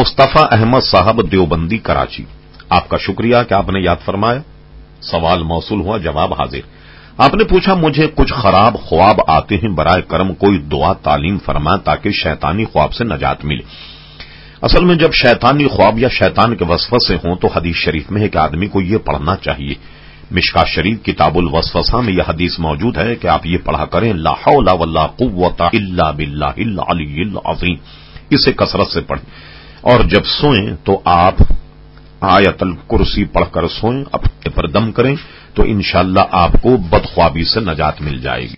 मुस्तफा अहमद साहब देवबंदी कराची, आपका शुक्रिया कि आपने याद फरमाया। सवाल मौसूल हुआ, जवाब हाजिर। आपने पूछा मुझे कुछ खराब ख्वाब आते हैं, बराए करम कोई दुआ तालीम फरमाए ताकि शैतानी ख्वाब से नजात मिले। असल में जब शैतानी ख्वाब या शैतान के वसवसे हों तो हदीस शरीफ में है कि आदमी को यह पढ़ना चाहिए। मिशकात शरीफ किताबुल वसवसा में यह हदीस मौजूद है कि आप ये पढ़ा करें, ला हौला वला कुव्वता इल्ला बिल्लाहिल अलिय्यिल अज़ीम। इसे कसरत से पढ़ें और जब सोएं तो आप आयतल कुर्सी पढ़कर सोएं, अपने पर दम करें तो इंशाअल्लाह आपको बदख्वाबी से नजात मिल जाएगी।